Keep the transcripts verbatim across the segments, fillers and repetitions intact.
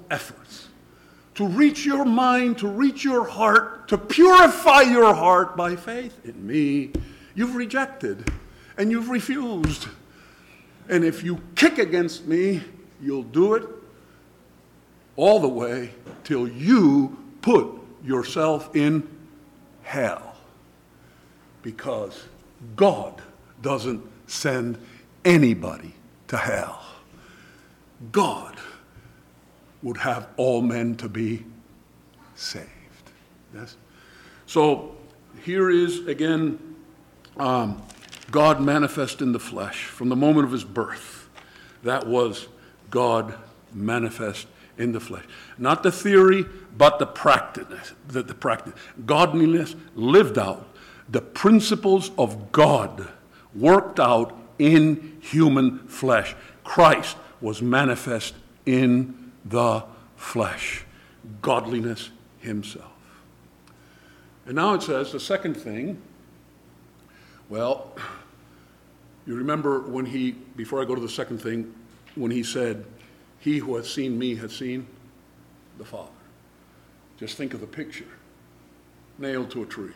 efforts to reach your mind, to reach your heart, to purify your heart by faith in me, you've rejected and you've refused. And if you kick against me, you'll do it all the way till you put yourself in hell. Because God doesn't send anybody to hell. God would have all men to be saved. Yes? So here is again um, God manifest in the flesh from the moment of his birth. That was God manifest in the flesh. Not the theory, but the practice. The, the practice. Godliness lived out. The principles of God worked out in human flesh. Christ was manifest in the flesh. Godliness himself. And now it says the second thing. Well, you remember when he, before I go to the second thing, when he said, he who hath seen me hath seen the Father. Just think of the picture. Nailed to a tree.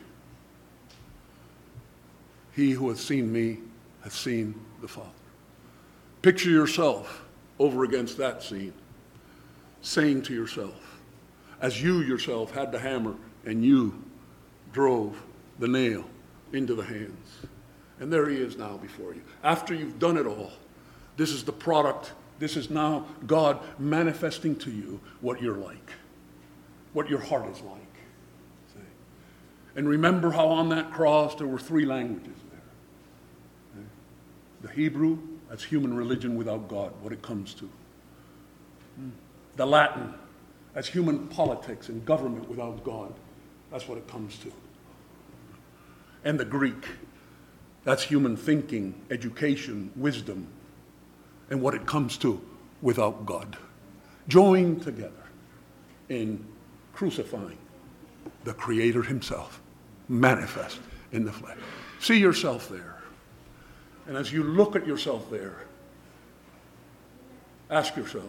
He who hath seen me hath seen the Father. Picture yourself over against that scene, saying to yourself, as you yourself had the hammer and you drove the nail into the hands. And there he is now before you. After you've done it all, this is the product. This is now God manifesting to you what you're like, what your heart is like. See? And remember how on that cross there were three languages there. See? The Hebrew, that's human religion without God, what it comes to. The Latin, that's human politics and government without God. That's what it comes to. And the Greek, that's human thinking, education, wisdom, and what it comes to without God. Joined together in crucifying the Creator himself, manifest in the flesh. See yourself there. And as you look at yourself there, ask yourself,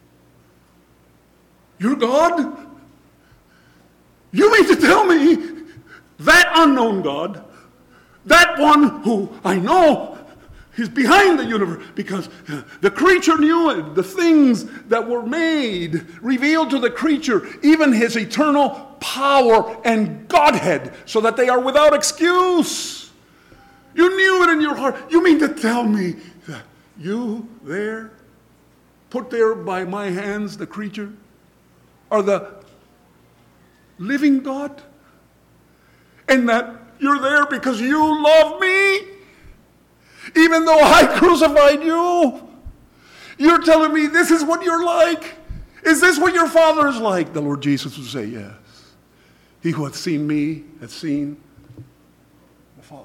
you're God? You mean to tell me that unknown God, that one who I know is behind the universe, because the creature knew it, the things that were made revealed to the creature, even his eternal power and Godhead, so that they are without excuse. You knew it in your heart. You mean to tell me that you there, put there by my hands, the creature, are the living God? And that you're there because you love me? Even though I crucified you? You're telling me this is what you're like? Is this what your Father is like? The Lord Jesus would say, yes. He who hath seen me hath seen the Father.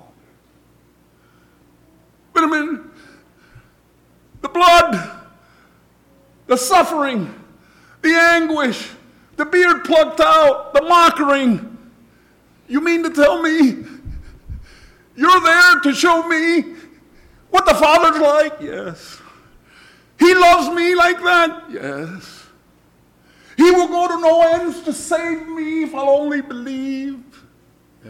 Wait a minute. The blood, the suffering, the anguish, the beard plucked out, the mocking. You mean to tell me you're there to show me what the Father's like? Yes. He loves me like that? Yes. He will go to no ends to save me if I'll only believe? Yes.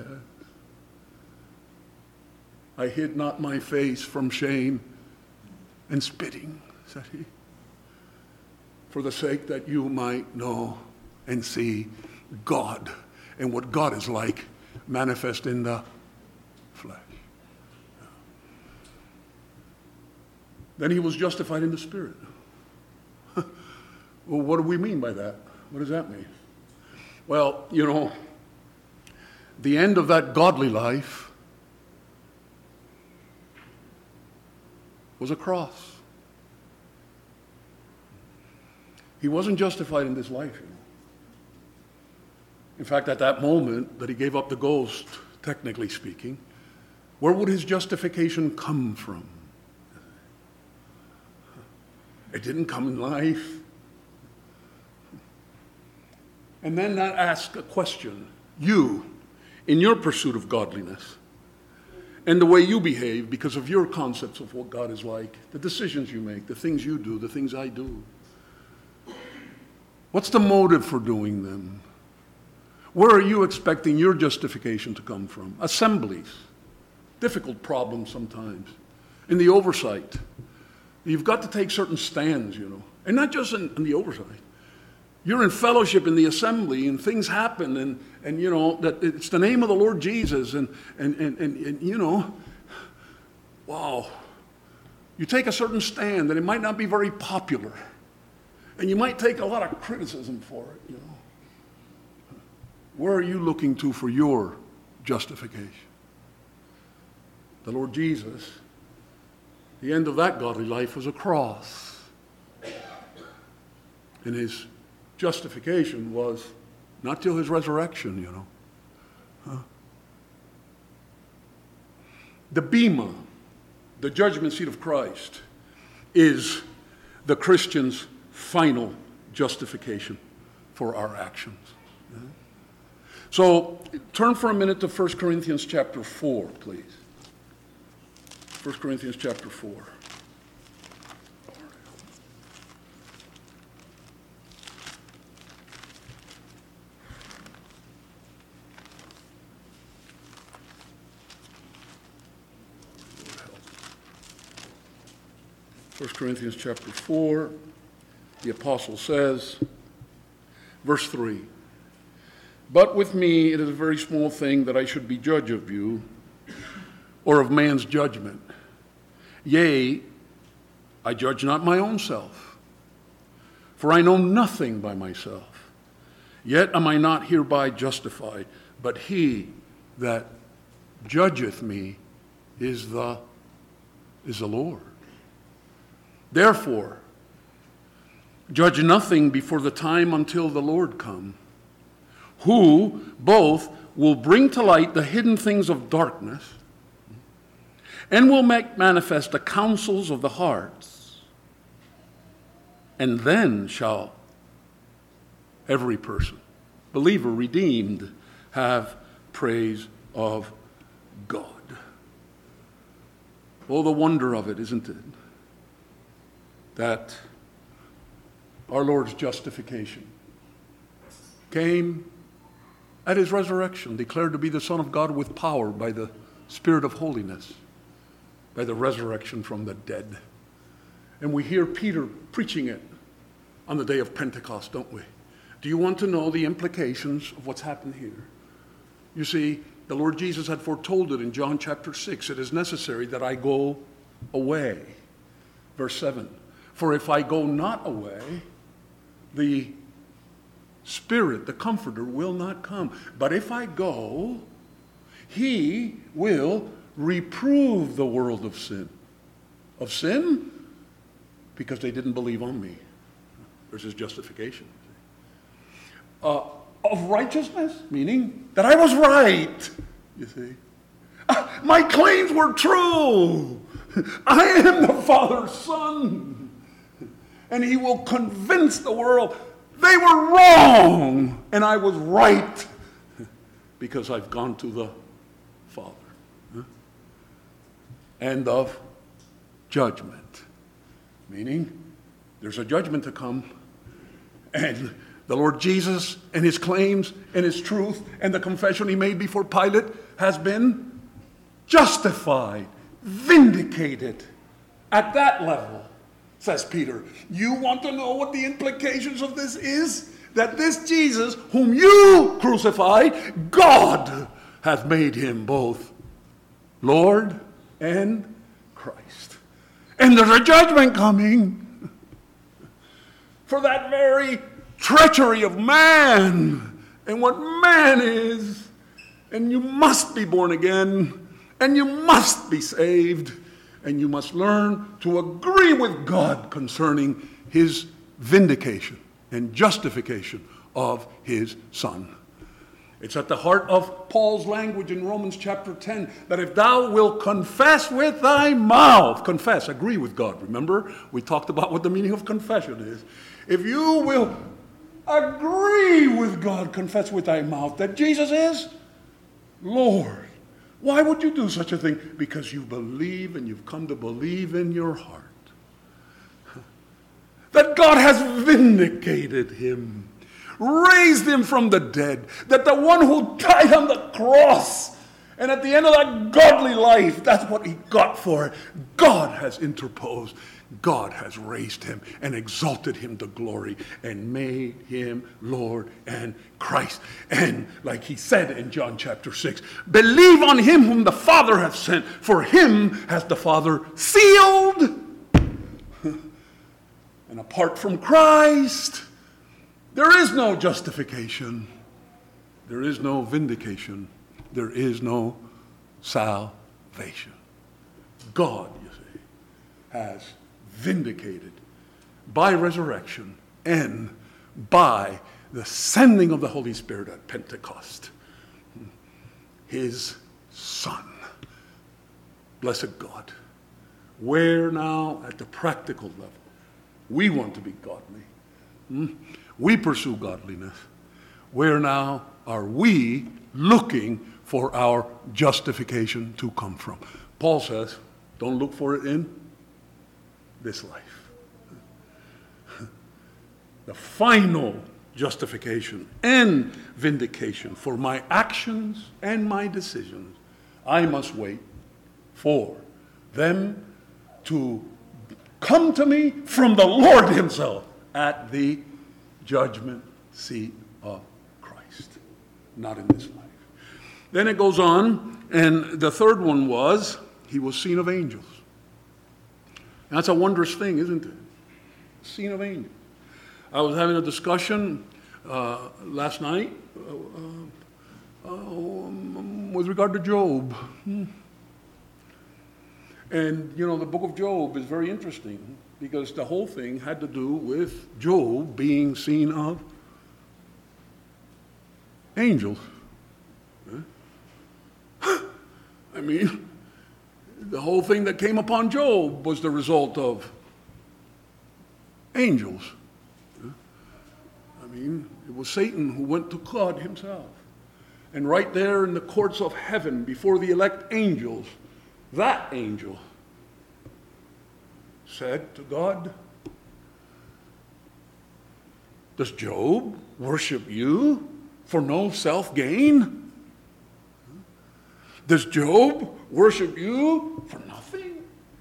I hid not my face from shame and spitting, said he, for the sake that you might know and see God and what God is like manifest in the flesh. Then he was justified in the Spirit. Well, what do we mean by that? What does that mean? Well, you know, the end of that godly life was a cross. He wasn't justified in this life, you know. In fact, at that moment that he gave up the ghost, technically speaking, where would his justification come from? It didn't come in life. And then that asks a question. You, in your pursuit of godliness, and the way you behave because of your concepts of what God is like, the decisions you make, the things you do, the things I do, What's the motive for doing them? Where are you expecting your justification to come from? Assemblies. Difficult problems sometimes. In the oversight. You've got to take certain stands, you know. And not just in, in the oversight. You're in fellowship in the assembly and things happen and, and you know, that it's the name of the Lord Jesus and, and, and, and, and you know, wow. You take a certain stand and it might not be very popular. And you might take a lot of criticism for it, you know. Where are you looking to for your justification? The Lord Jesus, the end of that godly life was a cross. And his justification was not till his resurrection, you know. Huh? The bema, the judgment seat of Christ, is the Christian's final justification for our actions. Yeah? So turn for a minute to First Corinthians chapter four, please. First Corinthians chapter four. First Corinthians chapter four, the apostle says, verse three, "But with me it is a very small thing that I should be judge of you, or of man's judgment. Yea, I judge not my own self, for I know nothing by myself. Yet am I not hereby justified, but he that judgeth me is the, is the Lord. Therefore, judge nothing before the time until the Lord come, who both will bring to light the hidden things of darkness and will make manifest the counsels of the hearts. And then shall every person, believer, redeemed, have praise of God." Oh, the wonder of it, isn't it? That our Lord's justification came at his resurrection, declared to be the Son of God with power by the Spirit of holiness, by the resurrection from the dead. And we hear Peter preaching it on the day of Pentecost, don't we? Do you want to know the implications of what's happened here? You see, the Lord Jesus had foretold it in John chapter six. It is necessary that I go away. Verse seven. "For if I go not away, the Spirit, the Comforter, will not come. But if I go, he will reprove the world of sin." Of sin? Because they didn't believe on me. There's his justification. Uh, of righteousness? Meaning that I was right, you see. Uh, my claims were true. I am the Father's Son. And he will convince the world they were wrong and I was right because I've gone to the Father. Huh? And of judgment. Meaning there's a judgment to come, and the Lord Jesus and his claims and his truth and the confession he made before Pilate has been justified, vindicated at that level. Says Peter, you want to know what the implications of this is? That this Jesus, whom you crucified, God hath made him both Lord and Christ. And there's a judgment coming for that very treachery of man and what man is. And you must be born again, and you must be saved. And you must learn to agree with God concerning his vindication and justification of his Son. It's at the heart of Paul's language in Romans chapter ten, that if thou wilt confess with thy mouth, confess, agree with God. Remember, we talked about what the meaning of confession is. If you will agree with God, confess with thy mouth that Jesus is Lord. Why would you do such a thing? Because you believe, and you've come to believe in your heart that God has vindicated him, raised him from the dead, that the one who died on the cross, and at the end of that godly life, that's what he got for it. God has interposed. God has raised him and exalted him to glory and made him Lord and Christ. And like he said in John chapter six, believe on him whom the Father hath sent, for him has the Father sealed. And apart from Christ, there is no justification. There is no vindication. There is no salvation. God, you see, has vindicated by resurrection and by the sending of the Holy Spirit at Pentecost his Son. Blessed God. Where now at the practical level we want to be godly. Hmm? We pursue godliness. Where now are we looking for our justification to come from? Paul says, don't look for it in this life. The final justification and vindication for my actions and my decisions, I must wait for them to come to me from the Lord himself at the judgment seat of Christ, not in this life. Then it goes on, and the third one was, he was seen of angels. That's a wondrous thing, isn't it? Seen of angels. I was having a discussion uh, last night uh, uh, um, with regard to Job. Hmm. And, you know, the book of Job is very interesting because the whole thing had to do with Job being seen of angels. I mean, the whole thing that came upon Job was the result of angels. I mean, it was Satan who went to God himself. And right there in the courts of heaven before the elect angels, that angel said to God, does Job worship you for no self-gain? Does Job worship you for nothing?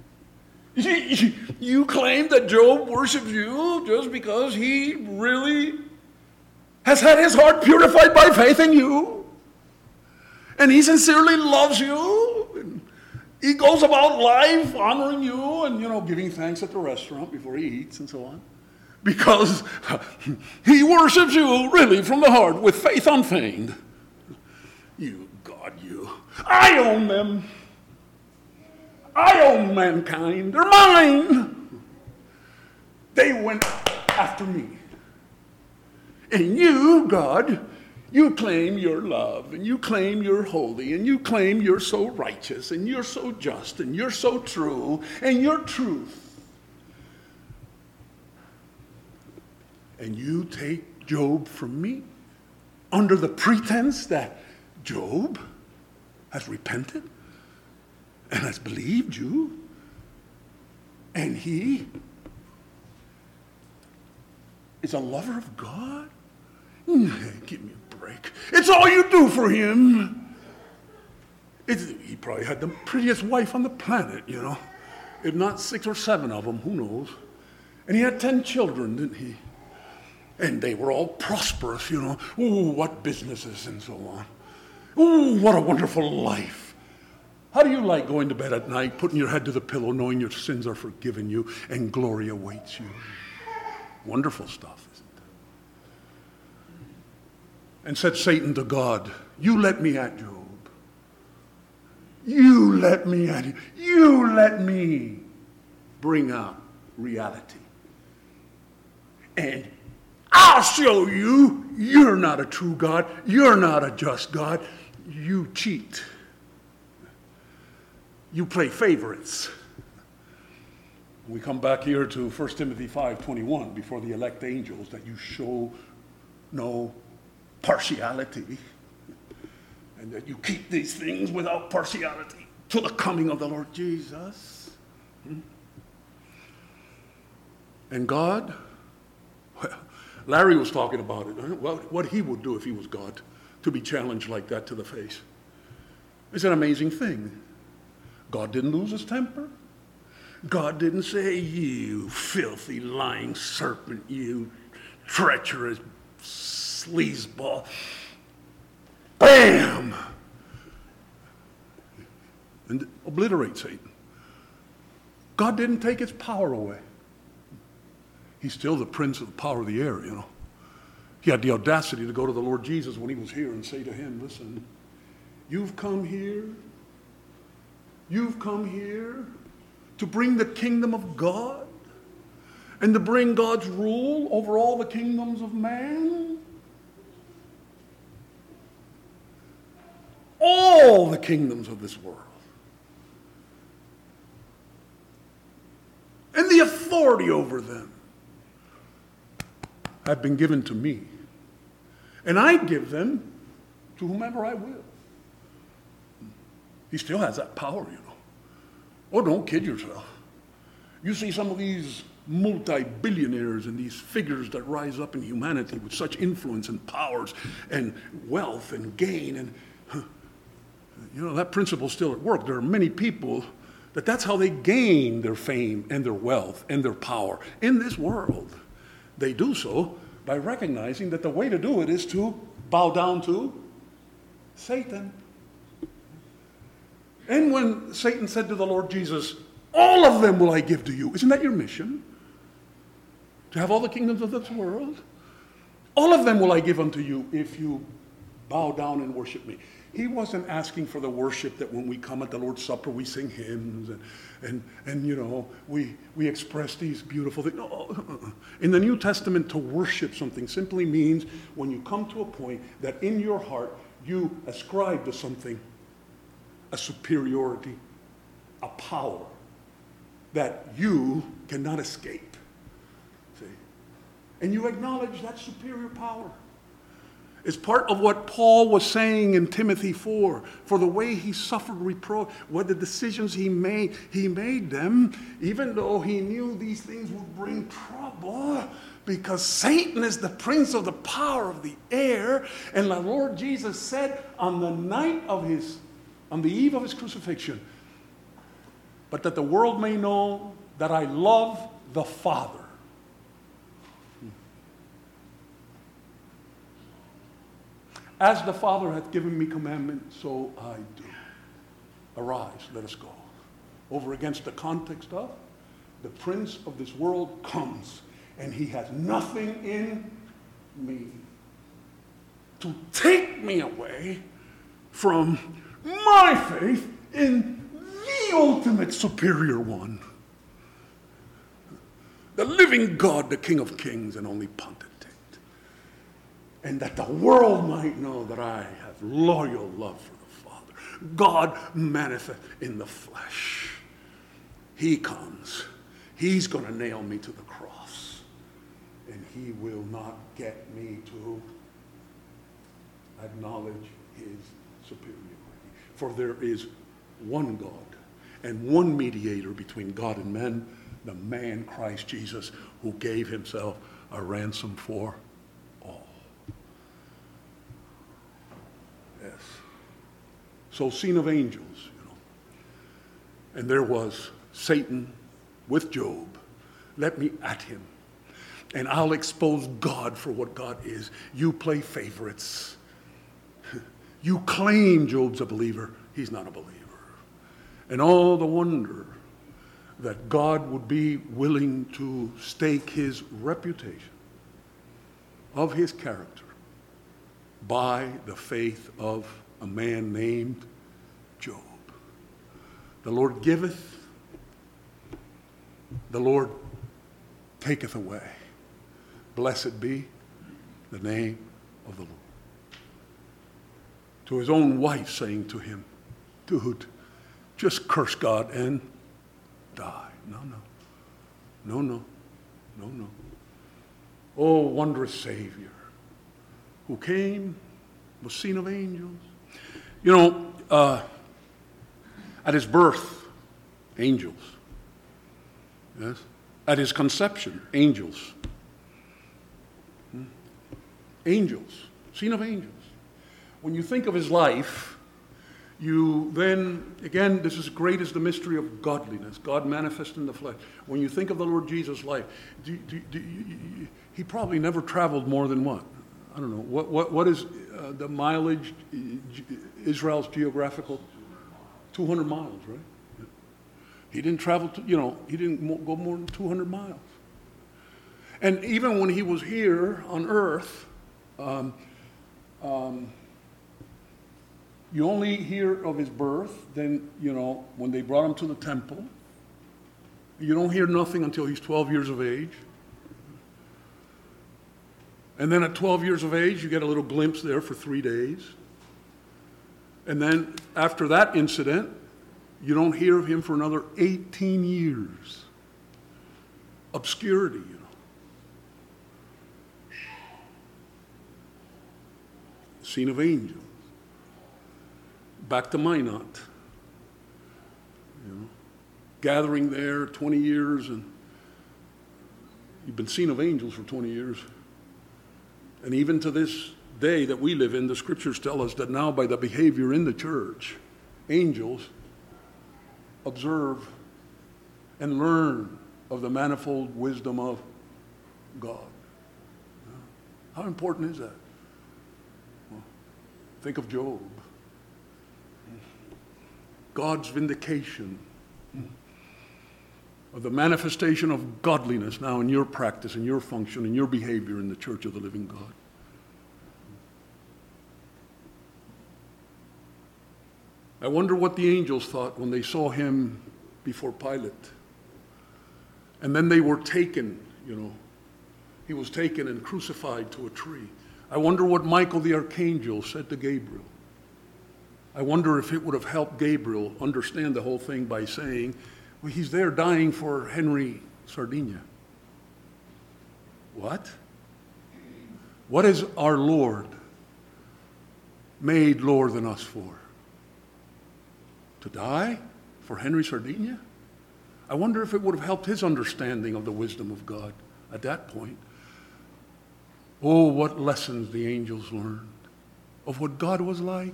You claim that Job worships you just because he really has had his heart purified by faith in you. And he sincerely loves you. And he goes about life honoring you and, you know, giving thanks at the restaurant before he eats and so on. Because he worships you really from the heart with faith unfeigned. You, God, you. I own them. I own mankind. They're mine. They went after me. And you, God, you claim you're love, and you claim you're holy, and you claim you're so righteous, and you're so just, and you're so true, and you're truth. And you take Job from me under the pretense that Job has repented and has believed you, and he is a lover of God? Give me a break. It's all you do for him. It's, he probably had the prettiest wife on the planet, you know. If not six or seven of them, who knows. And he had ten children, didn't he? And they were all prosperous, you know. Ooh, what businesses and so on. Ooh, what a wonderful life. How do you like going to bed at night, putting your head to the pillow, knowing your sins are forgiven you and glory awaits you? Wonderful stuff, isn't it? And said Satan to God, you let me at Job. You let me at him. You let me bring out reality. And I'll show you you're not a true God. You're not a just God. You cheat. You play favorites. We come back here to First Timothy five twenty-one, before the elect angels, that you show no partiality, and that you keep these things without partiality till the coming of the Lord Jesus. Hmm? And God, well, Larry was talking about it, what, what he would do if he was God, to be challenged like that to the face. It's an amazing thing. God didn't lose his temper. God didn't say, you filthy, lying serpent, you treacherous sleazeball. Bam! And obliterate Satan. God didn't take his power away. He's still the prince of the power of the air, you know. He had the audacity to go to the Lord Jesus when he was here and say to him, listen, you've come here, you've come here to bring the kingdom of God and to bring God's rule over all the kingdoms of man. All the kingdoms of this world. And the authority over them have been given to me. And I give them to whomever I will. He still has that power, you know. Oh, don't kid yourself. You see some of these multi-billionaires and these figures that rise up in humanity with such influence and powers and wealth and gain. And, you know, that principle's still at work. There are many people that that's how they gain their fame and their wealth and their power in this world. They do so by recognizing that the way to do it is to bow down to Satan. And when Satan said to the Lord Jesus, all of them will I give to you. Isn't that your mission? To have all the kingdoms of this world? All of them will I give unto you if you bow down and worship me. He wasn't asking for the worship that when we come at the Lord's Supper, we sing hymns and, and, and you know, we, we express these beautiful things. No. In the New Testament, to worship something simply means when you come to a point that in your heart you ascribe to something a superiority, a power that you cannot escape. See? And you acknowledge that superior power. It's part of what Paul was saying in Timothy four, for the way he suffered reproach, what the decisions he made, he made them, even though he knew these things would bring trouble, because Satan is the prince of the power of the air, and the Lord Jesus said on the night of his, on the eve of his crucifixion, but that the world may know that I love the Father. As the Father hath given me commandment, so I do. Arise, let us go. Over against the context of, the prince of this world comes, and he has nothing in me to take me away from my faith in the ultimate superior one. The living God, the King of kings and only potentate. And that the world might know that I have loyal love for the Father. God manifest in the flesh. He comes. He's going to nail me to the cross. And he will not get me to acknowledge his superiority. For there is one God and one mediator between God and men, the man Christ Jesus, who gave himself a ransom for all. Yes. So, scene of angels, you know. And there was Satan with Job. Let me at him. And I'll expose God for what God is. You play favorites. You claim Job's a believer. He's not a believer. And all the wonder that God would be willing to stake his reputation of his character by the faith of a man named Job. The Lord giveth, the Lord taketh away. Blessed be the name of the Lord. To his own wife saying to him, dude, just curse God and die. No, no. No, no. No, no. Oh, wondrous Savior, who came, was seen of angels. You know, uh, at his birth, angels, yes, at his conception, angels. Hmm? Angels, scene of angels. When you think of his life, you then, again, this is great as the mystery of godliness, God manifest in the flesh. When you think of the Lord Jesus' life, do, do, do, you, he probably never traveled more than what? I don't know. What, what, what is uh, the mileage, Israel's geographical? two hundred miles, right? He didn't travel, to, you know, he didn't go more than two hundred miles. And even when he was here on earth, um, um, you only hear of his birth, then, you know, when they brought him to the temple. You don't hear nothing until he's twelve years of age. And then at twelve years of age, you get a little glimpse there for three days. And then after that incident, you don't hear of him for another eighteen years. Obscurity, you know. Scene of angels. Back to Minot. You know, gathering there twenty years, and you've been seen of angels for twenty years. And even to this day that we live in, the scriptures tell us that now by the behavior in the church, angels observe and learn of the manifold wisdom of God. How important is that? Well, think of Job. God's vindication of the manifestation of godliness now in your practice, in your function, in your behavior in the church of the living God. I wonder what the angels thought when they saw him before Pilate. And then they were taken, you know. He was taken and crucified to a tree. I wonder what Michael the archangel said to Gabriel. I wonder if it would have helped Gabriel understand the whole thing by saying, well, he's there dying for Henry Sardinia. What? What is our Lord made lower than us for? To die for Henry Sardinia? I wonder if it would have helped his understanding of the wisdom of God at that point. Oh, what lessons the angels learned of what God was like.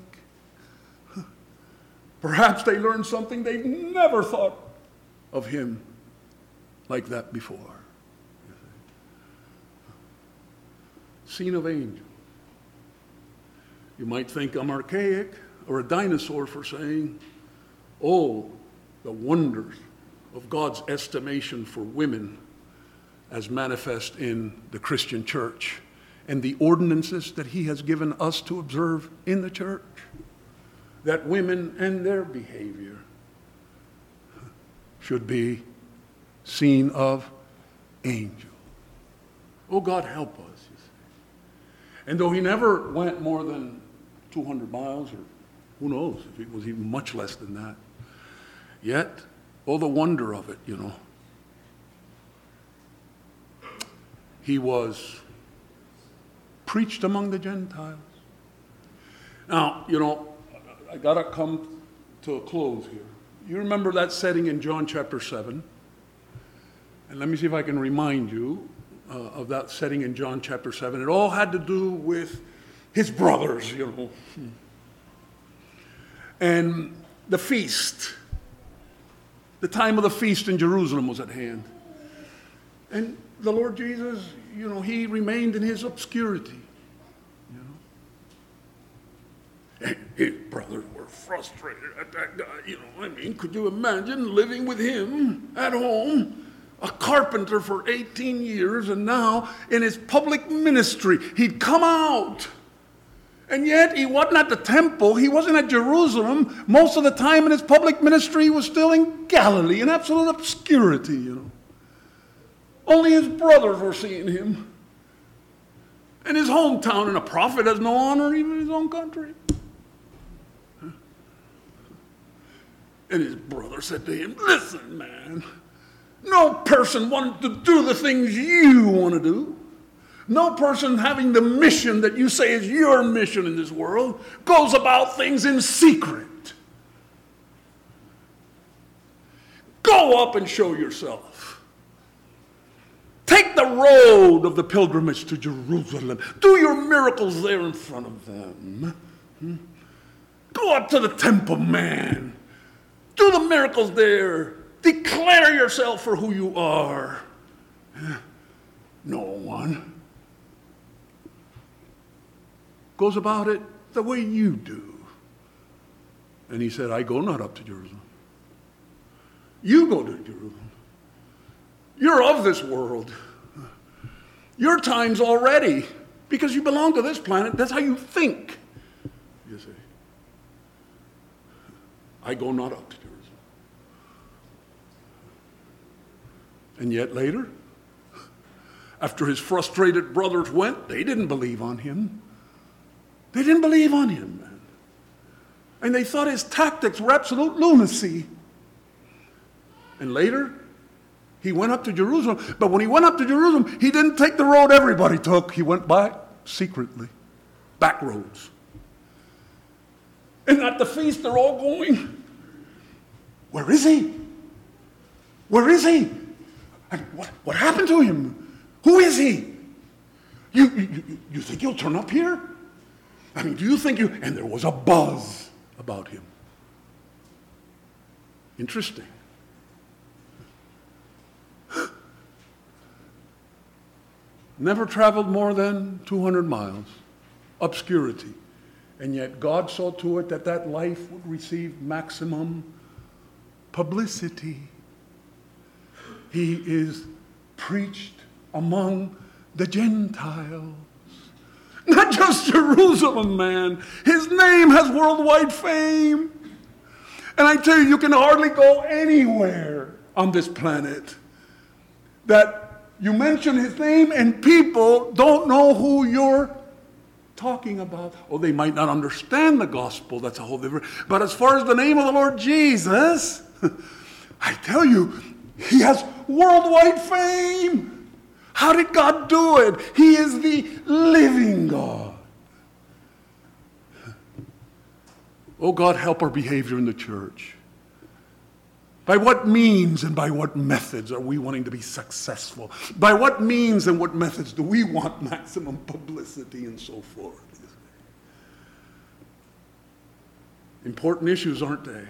Perhaps they learned something they never thought of him like that before. Scene of angels. You might think I'm archaic or a dinosaur for saying, oh, the wonders of God's estimation for women as manifest in the Christian church and the ordinances that he has given us to observe in the church. That women and their behavior should be seen of angels. Oh, God, help us, you see. And though he never went more than two hundred miles, or who knows if it was even much less than that, yet, oh, the wonder of it, you know. He was preached among the Gentiles. Now, you know, I got to come to a close here. You remember that setting in John chapter seven? And let me see if I can remind you uh, of that setting in John chapter seven. It all had to do with his brothers, you know. And the feast. The time of the feast in Jerusalem was at hand. And the Lord Jesus, you know, he remained in his obscurity. His brothers were frustrated at that guy. You know, I mean, could you imagine living with him at home, a carpenter for eighteen years, and now in his public ministry, he'd come out. And yet he wasn't at the temple. He wasn't at Jerusalem. Most of the time in his public ministry, he was still in Galilee, in absolute obscurity, you know. Only his brothers were seeing him. In his hometown, and a prophet has no honor even in his own country. And his brother said to him, listen, man, no person wanting to do the things you want to do, no person having the mission that you say is your mission in this world, goes about things in secret. Go up and show yourself. Take the road of the pilgrimage to Jerusalem. Do your miracles there in front of them. Hmm? Go up to the temple, man. Do the miracles there. Declare yourself for who you are. No one goes about it the way you do. And he said, I go not up to Jerusalem. You go to Jerusalem. You're of this world. Your time's already. Because you belong to this planet. That's how you think. You see. I go not up to Jerusalem. And yet later, after his frustrated brothers went, they didn't believe on him. They didn't believe on him, man. And they thought his tactics were absolute lunacy. And later, he went up to Jerusalem. But when he went up to Jerusalem, he didn't take the road everybody took. He went by secretly, back roads. And at the feast, they're all going, where is he? Where is he? And what, what happened to him? Who is he? You, you, you think he'll turn up here? I mean, do you think you... And there was a buzz about him. Interesting. Never traveled more than two hundred miles. Obscurity. And yet God saw to it that that life would receive maximum publicity. He is preached among the Gentiles. Not just Jerusalem, man. His name has worldwide fame. And I tell you, you can hardly go anywhere on this planet that you mention his name and people don't know who you're talking about. Or they might not understand the gospel. That's a whole different. But as far as the name of the Lord Jesus, I tell you, he has worldwide fame. How did God do it? He is the living God. Oh God, help our behavior in the church. By what means and by what methods are we wanting to be successful? By what means and what methods do we want maximum publicity and so forth? Important issues, aren't they?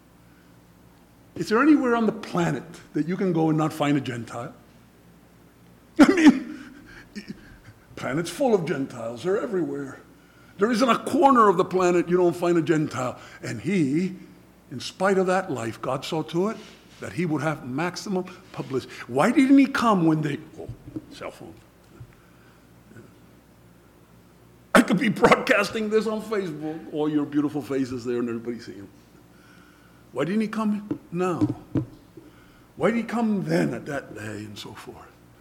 Is there anywhere on the planet that you can go and not find a Gentile? I mean, planet's full of Gentiles. They're everywhere. There isn't a corner of the planet you don't find a Gentile. And he, in spite of that life, God saw to it that he would have maximum publicity. Why didn't he come when they... Oh, cell phone. I could be broadcasting this on Facebook. All your beautiful faces there and everybody seeing them. Why didn't he come now? Why did he come then at that day and so forth?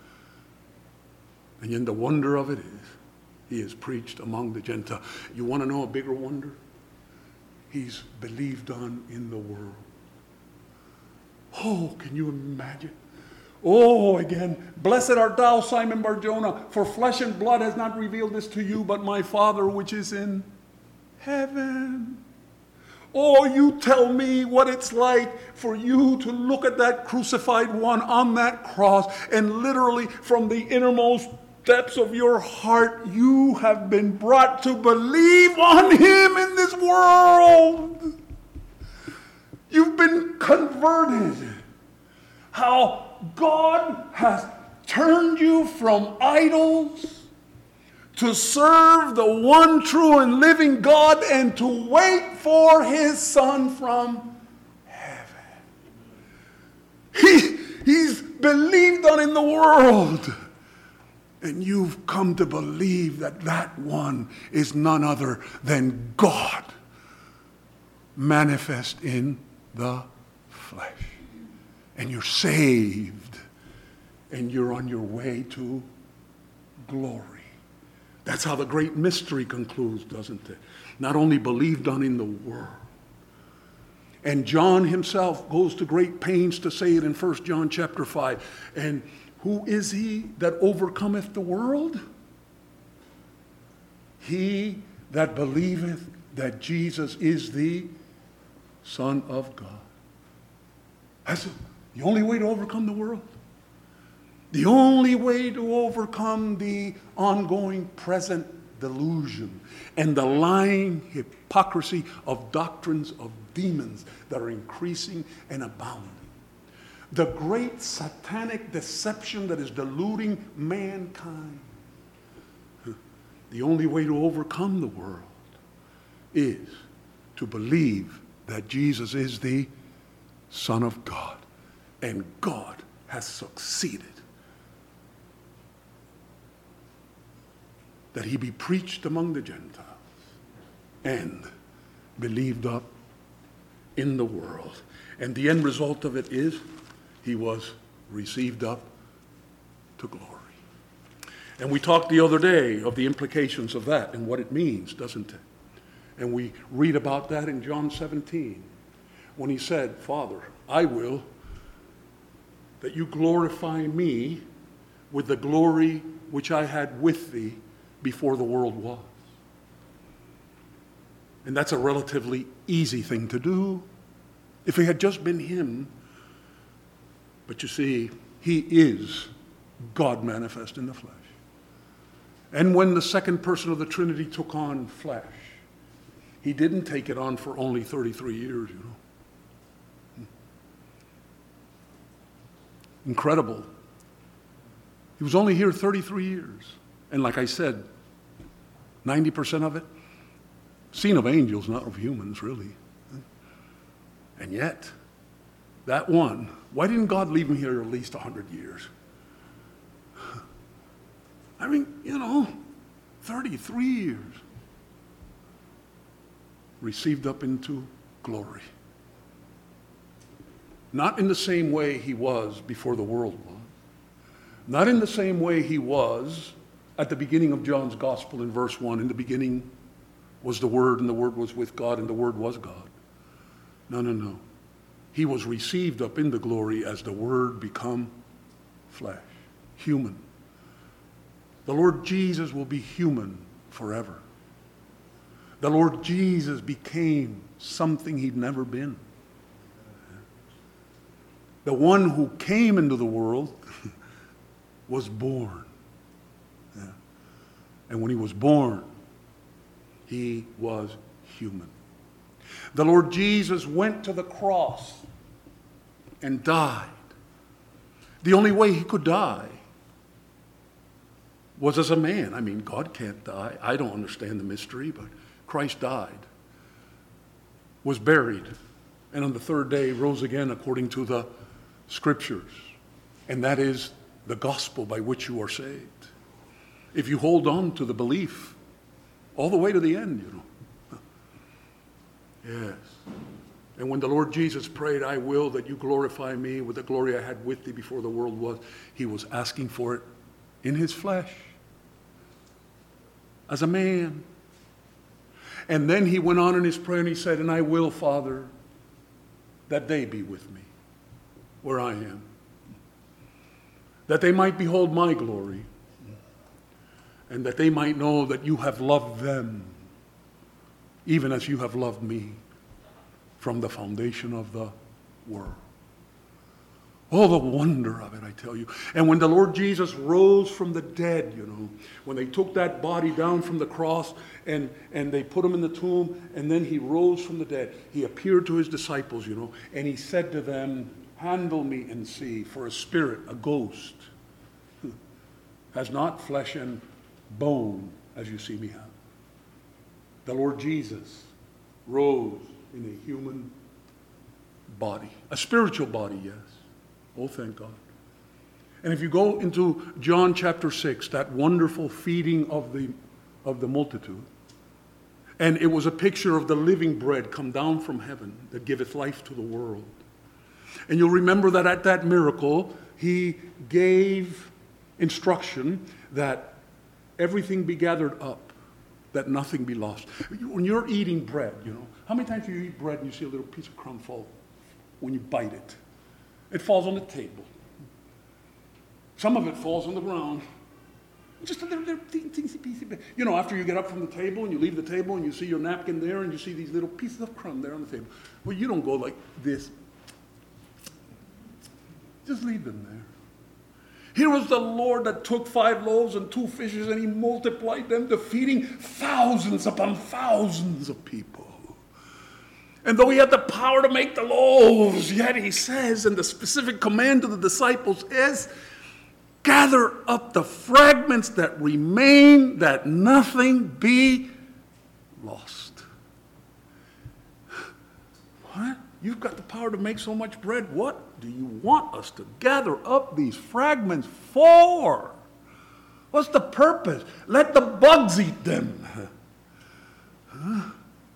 And then the wonder of it is, he is preached among the Gentiles. You want to know a bigger wonder? He's believed on in the world. Oh, can you imagine? Oh, again, blessed art thou, Simon Bar-Jonah, for flesh and blood has not revealed this to you, but my Father which is in heaven. Oh, you tell me what it's like for you to look at that crucified one on that cross, and literally from the innermost depths of your heart, you have been brought to believe on him in this world. You've been converted. How God has turned you from idols to serve the one true and living God and to wait for his Son from heaven. He, he's believed on in the world. And you've come to believe that that one is none other than God manifest in the flesh. And you're saved. And you're on your way to glory. That's how the great mystery concludes, doesn't it? Not only believed on in the world. And John himself goes to great pains to say it in First John chapter five. And who is he that overcometh the world? He that believeth that Jesus is the Son of God. That's the only way to overcome the world. The only way to overcome the ongoing present delusion and the lying hypocrisy of doctrines of demons that are increasing and abounding. The great satanic deception that is deluding mankind. The only way to overcome the world is to believe that Jesus is the Son of God, and God has succeeded. That he be preached among the Gentiles and believed up in the world. And the end result of it is he was received up to glory. And we talked the other day of the implications of that and what it means, doesn't it? And we read about that in John seventeen when he said, Father, I will that you glorify me with the glory which I had with thee before the world was. And that's a relatively easy thing to do if it had just been him. But you see, he is God manifest in the flesh. And when the second person of the Trinity took on flesh, he didn't take it on for only thirty-three years, you know. Incredible. He was only here thirty-three years. And like I said, ninety percent of it, seen of angels, not of humans, really. And yet, that one, why didn't God leave him here at least one hundred years? I mean, you know, thirty-three years. Received up into glory. Not in the same way he was before the world was. Not in the same way he was at the beginning of John's Gospel in verse one. In the beginning was the Word, and the Word was with God, and the Word was God. No, no, no. He was received up into glory as the Word become flesh, human. The Lord Jesus will be human forever. The Lord Jesus became something he'd never been. The one who came into the world was born. Yeah. And when he was born, he was human. The Lord Jesus went to the cross and died. The only way he could die was as a man. I mean, God can't die. I don't understand the mystery, but Christ died, was buried, and on the third day rose again according to the Scriptures. And that is the gospel by which you are saved. If you hold on to the belief all the way to the end, you know. Yes. And when the Lord Jesus prayed, I will that you glorify me with the glory I had with thee before the world was, he was asking for it in his flesh, as a man. And then he went on in his prayer and he said, and I will, Father, that they be with me where I am, that they might behold my glory, and that they might know that you have loved them, even as you have loved me from the foundation of the world. Oh, the wonder of it, I tell you. And when the Lord Jesus rose from the dead, you know, when they took that body down from the cross and, and they put him in the tomb, and then he rose from the dead, he appeared to his disciples, you know, and he said to them, handle me and see, for a spirit, a ghost, has not flesh and bone as you see me have. The Lord Jesus rose in a human body, a spiritual body, yes. Oh, thank God. And if you go into John chapter six, that wonderful feeding of the, of the multitude, and it was a picture of the living bread come down from heaven that giveth life to the world. And you'll remember that at that miracle, he gave instruction that everything be gathered up, that nothing be lost. When you're eating bread, you know, how many times do you eat bread and you see a little piece of crumb fall when you bite it? It falls on the table. Some of it falls on the ground. Just a little, little teensy piece of it. You know, after you get up from the table and you leave the table and you see your napkin there and you see these little pieces of crumb there on the table. Well, you don't go like this. Just leave them there. Here was the Lord that took five loaves and two fishes and he multiplied them, defeating thousands upon thousands of people. And though he had the power to make the loaves, yet he says, and the specific command to the disciples is, gather up the fragments that remain, that nothing be lost. What? You've got the power to make so much bread. What do you want us to gather up these fragments for? What's the purpose? Let the bugs eat them. Huh?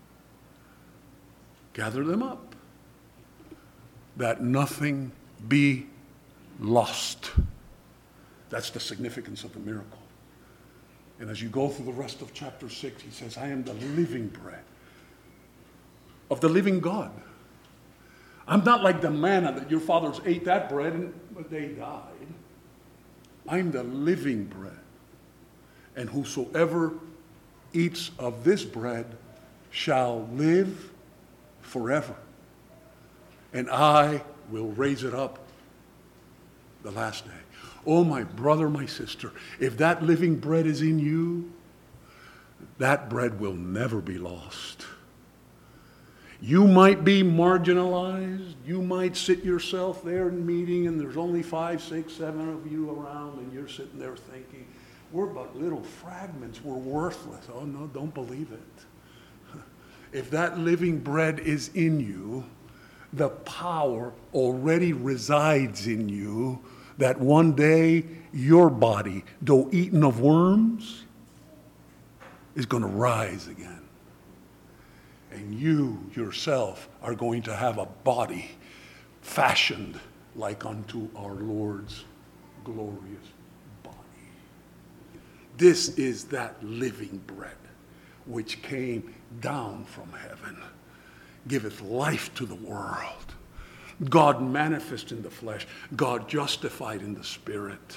Gather them up, that nothing be lost. That's the significance of the miracle. And as you go through the rest of chapter six, he says, I am the living bread of the living God. I'm not like the manna that your fathers ate that bread and they died. I'm the living bread. And whosoever eats of this bread shall live forever. And I will raise it up the last day. Oh, my brother, my sister, if that living bread is in you, that bread will never be lost. You might be marginalized. You might sit yourself there in meeting and there's only five, six, seven of you around and you're sitting there thinking, we're but little fragments. We're worthless. Oh, no, don't believe it. If that living bread is in you, the power already resides in you that one day your body, though eaten of worms, is going to rise again. And you yourself are going to have a body fashioned like unto our Lord's glorious body. This is that living bread which came down from heaven, giveth life to the world. God manifest in the flesh, God justified in the spirit,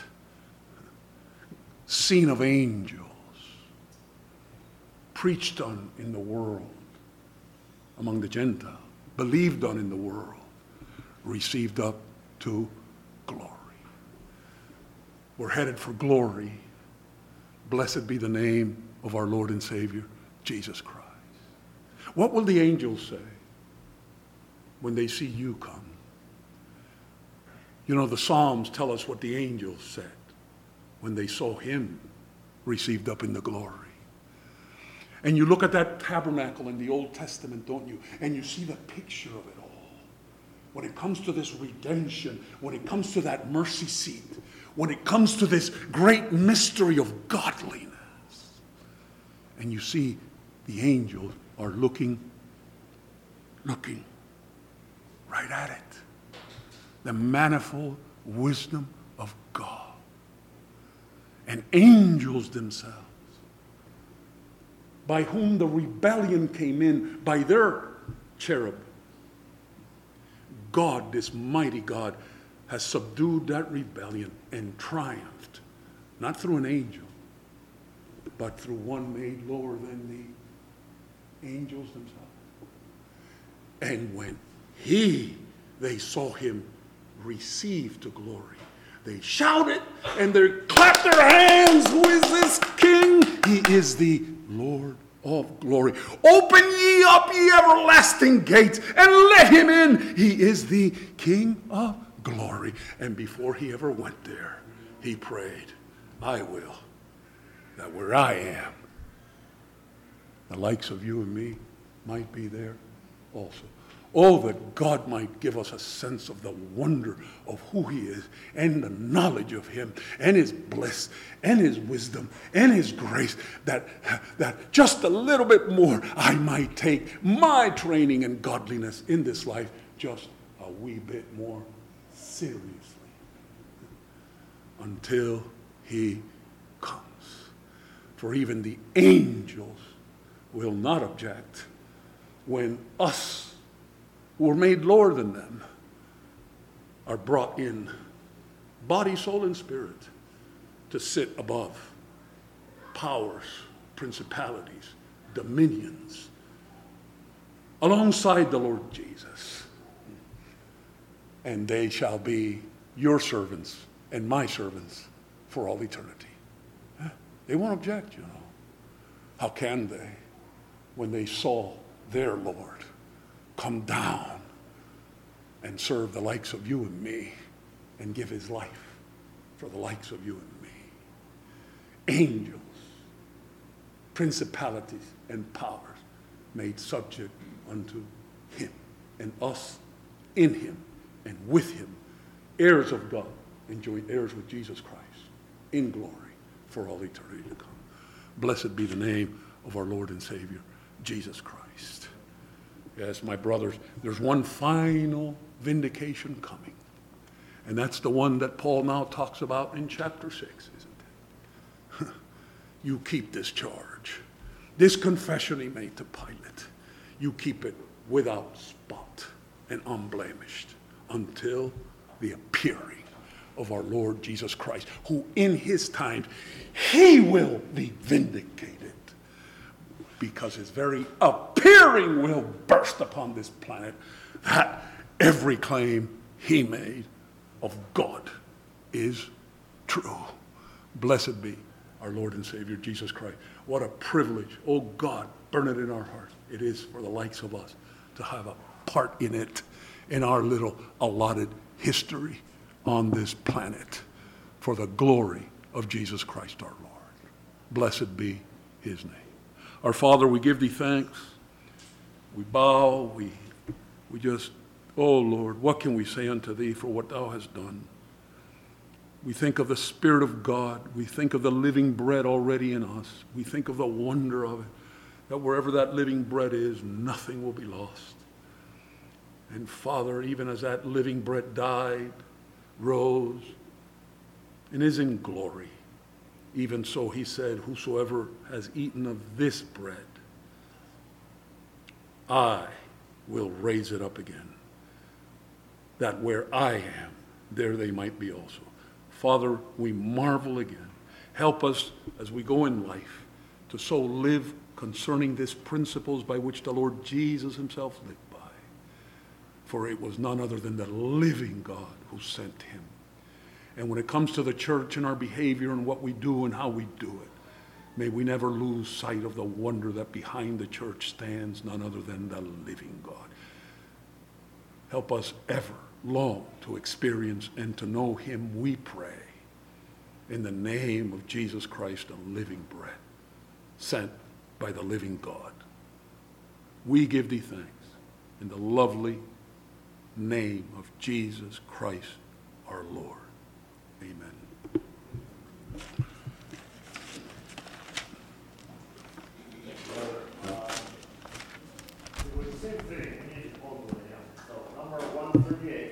seen of angels, preached on in the world, among the Gentiles, believed on in the world, received up to glory. We're headed for glory. Blessed be the name of our Lord and Savior, Jesus Christ. What will the angels say when they see you come? You know, the Psalms tell us what the angels said when they saw him received up in the glory. And you look at that tabernacle in the Old Testament, don't you? And you see the picture of it all. When it comes to this redemption, when it comes to that mercy seat, when it comes to this great mystery of godliness, and you see the angels are looking, looking right at it. The manifold wisdom of God. And angels themselves, by whom the rebellion came in by their cherub. God, this mighty God, has subdued that rebellion and triumphed, not through an angel, but through one made lower than the angels themselves. And when he, they saw him receive to glory, they shouted and they clapped their hands. Who is this King? He is the Lord of glory. Open ye up, ye everlasting gates, and let him in. He is the King of glory. And before he ever went there, he prayed, I will, that where I am, the likes of you and me might be there also. Oh, that God might give us a sense of the wonder of who he is and the knowledge of him and his bliss and his wisdom and his grace, that, that just a little bit more I might take my training in godliness in this life just a wee bit more seriously until he comes. For even the angels will not object when us who were made lower than them are brought in, body, soul, and spirit, to sit above powers, principalities, dominions, alongside the Lord Jesus. And they shall be your servants and my servants for all eternity. They won't object, you know. How can they when they saw their Lord come down and serve the likes of you and me and give his life for the likes of you and me? Angels, principalities, and powers made subject unto him, and us in him and with him, heirs of God, and joint heirs with Jesus Christ in glory for all eternity to come. Blessed be the name of our Lord and Savior, Jesus Christ. Yes, my brothers, there's one final vindication coming, and that's the one that Paul now talks about in chapter six, isn't it? You keep this charge. This confession he made to Pilate, you keep it without spot and unblemished until the appearing of our Lord Jesus Christ, who in his time, he will be vindicated, because his very appearing will burst upon this planet that every claim he made of God is true. Blessed be our Lord and Savior Jesus Christ. What a privilege. Oh God, burn it in our hearts. It is for the likes of us to have a part in it, in our little allotted history on this planet, for the glory of Jesus Christ our Lord. Blessed be his name. Our Father, we give thee thanks. We bow. We, we just, oh Lord, what can we say unto thee for what thou hast done? We think of the Spirit of God. We think of the living bread already in us. We think of the wonder of it, that wherever that living bread is, nothing will be lost. And Father, even as that living bread died, rose, and is in glory, even so he said, whosoever has eaten of this bread, I will raise it up again, that where I am, there they might be also. Father, we marvel again. Help us as we go in life to so live concerning these principles by which the Lord Jesus himself lived by. For it was none other than the living God who sent him. And when it comes to the church and our behavior and what we do and how we do it, may we never lose sight of the wonder that behind the church stands none other than the living God. Help us ever long to experience and to know him, we pray, in the name of Jesus Christ, the living bread, sent by the living God. We give thee thanks in the lovely name of Jesus Christ our Lord. Amen. It was the same thing. So number one thirty-eight.